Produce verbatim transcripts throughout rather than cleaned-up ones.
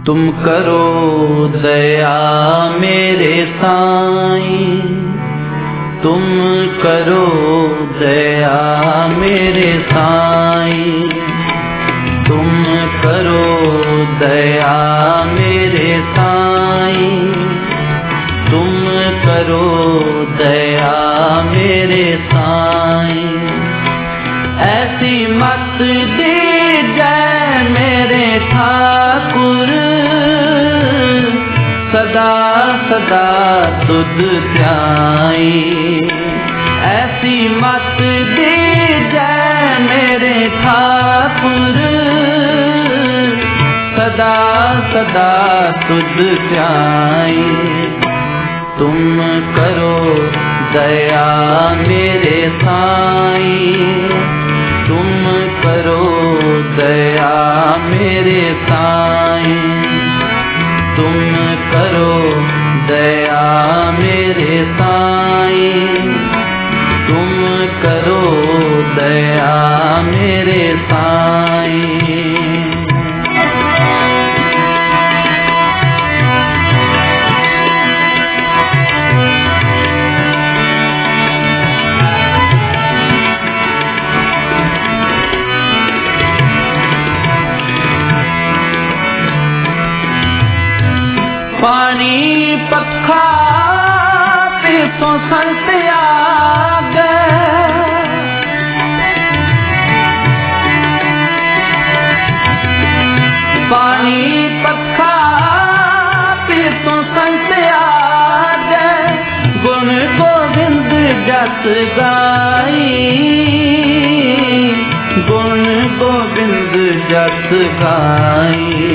तुम करो दया मेरे साईं, तुम करो दया मेरे साईं, तुम करो दया मेरे साईं, तुम करो दया मेरे साईं। ऐसी मत दीजै मेरे ठाकुर, सदा सदा तुध ध्याई। ऐसी मत दीजै मेरे ठाकुर, सदा सदा तुध ध्याई। तुम करो दया मेरे साईं, तुम करो दया मेरे साईं, तुम करो दया मेरे साईं, तुम करो दया मेरे साईं। पानी पखा पिसो संत आगे, पानी पखा पिसो संत आगे। गुण गोविंद जस गाई, गुण गोविंद जस गाई,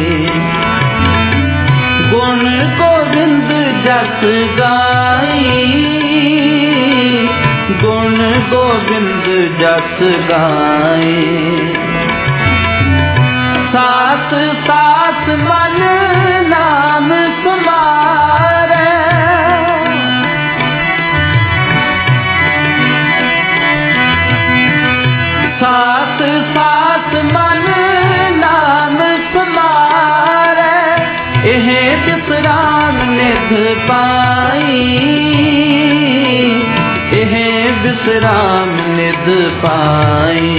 गुण गोविंद जस गाई, गुण गोविंद जस गाई। सास सास मन नाम सुमारे, सास सास मन नाम सुमारे। एह विश्राम निध पाई, एह विश्राम निध पाई,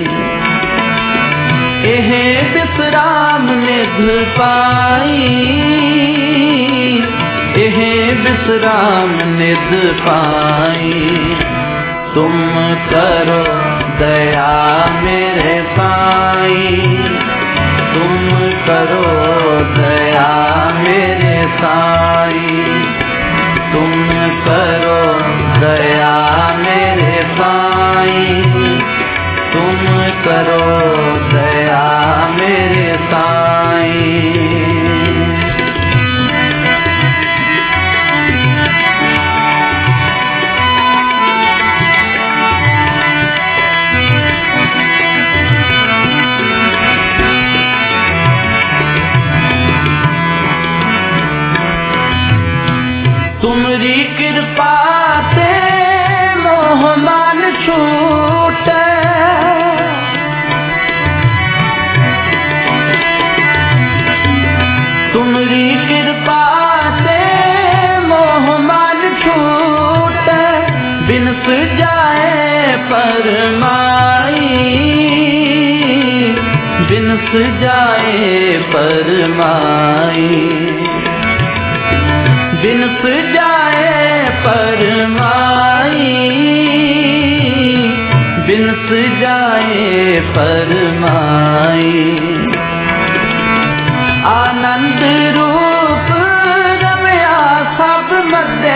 एह विश्राम निध पाई, एह विश्राम निध पाई। तुम करो दया मेरे साईं, तुम करो दया मेरे साईं, तुम करो दया मेरे साईं, तुम करो दया मेरे साईं। तुमरी कृपा से मोह मान छूटे, तुमरी कृपा से मोह मान छूटे। बिनस जाए परमाई, बिनस जाए परमाई, बिनस जाए परमाई, बिनस जाए परमाई। आनंद रूप रमया सब मध्य,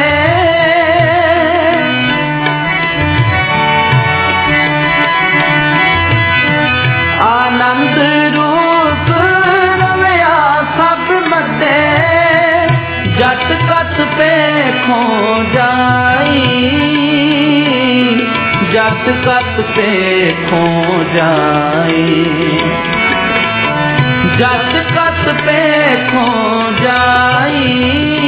आनंद रूप रमया सब मध्य। जट कत पे खो जाई, जट कत पे खो जाई, जट कत पे खो जाई,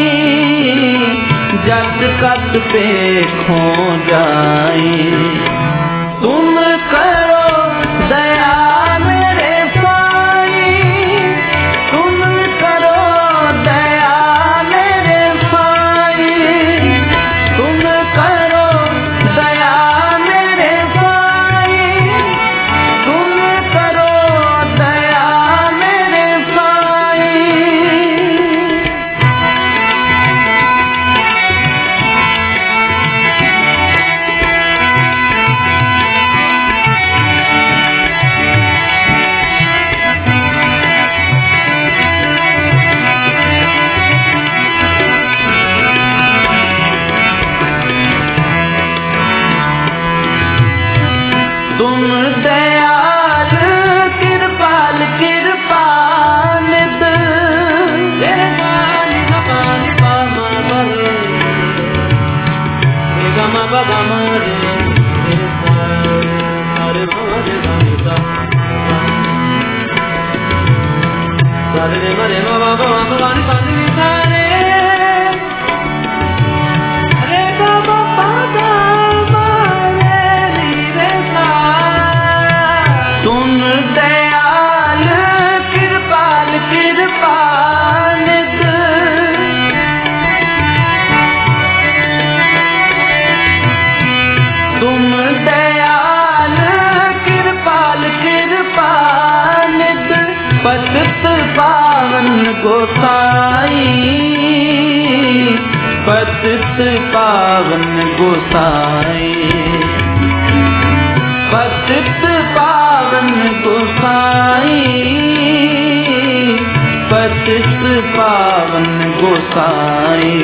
जट कत पे खो जाई। तुम करो दया मेरे साईं, तुम करो रे मरे बाबा बाबा पानी सारे रे बाबा पादा मारे रे सा सुन दयाल कृपाल कृपाल तुम दयाल कृपाल कृपाल पतित पावन गोसाई पतित पावन गोसाई पतित पावन गोसाई पतित पावन गोसाई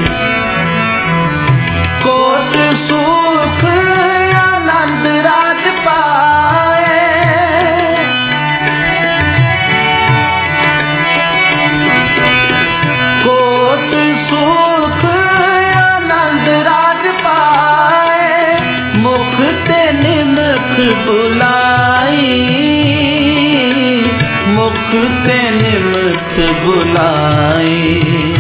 कोट सुख आनंद राज पाए कोट सुख आनंद राज पाए मुख ते निमख बुलाई मुख ते निमख बुलाई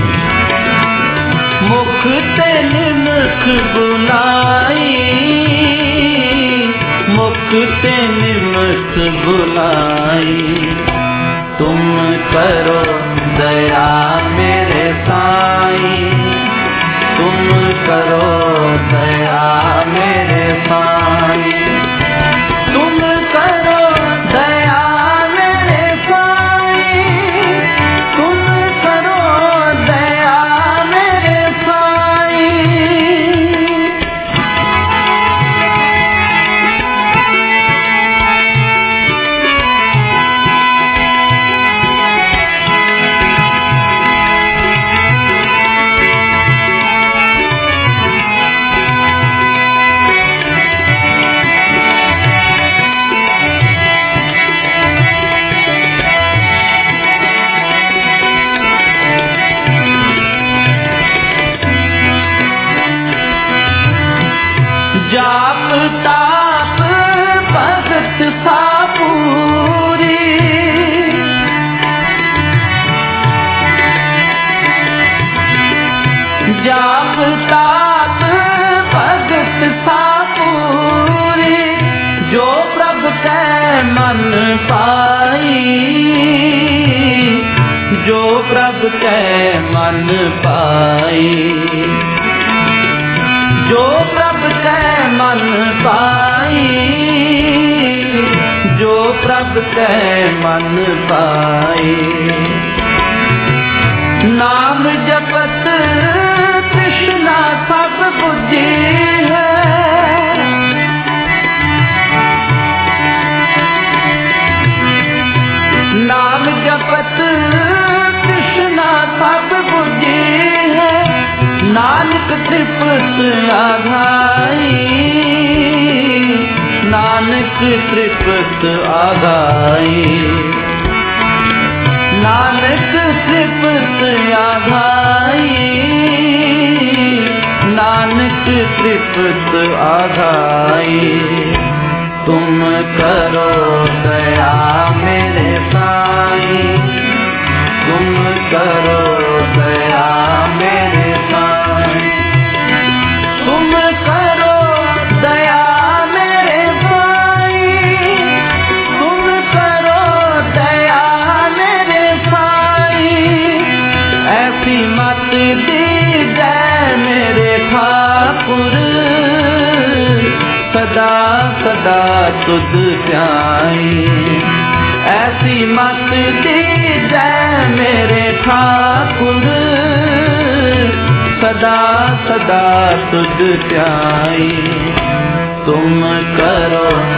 मुख ते निमख बुलाई मुख ते निमख बुलाई तुम करो दया मेरे साईं तुम करो दया मेरे साईं तुम करो दया मेरे साईं तुम करो दया मेरे साईं जाप ताप भगत सापूरी जाप ताप भगत सापूरी जो प्रभु कै मन पाई जो प्रभु कै मन पाई जो प्रभु कै मन पाई जो प्रभु कै मन पाई नाम जपत कृष्णा सब बुद्धि है नाम जपत कृष्णा सब बुद्धि है नानक त्रिपत आघाई नानक त्रिपत आघाई नानक त्रिपत आघाई नानक त्रिपत आघाई तुम करो दया मेरे साईं तुम करो दया मेरे साईं तुम करो दया मेरे साईं तुम करो दया मेरे साईं ऐसी मत दी जय मेरे ठाकुर सदा सदा तुझ ध्याई ऐसी मत दी जय मेरे ठाकुर सदा सदा तुझ ध्याई तुम करो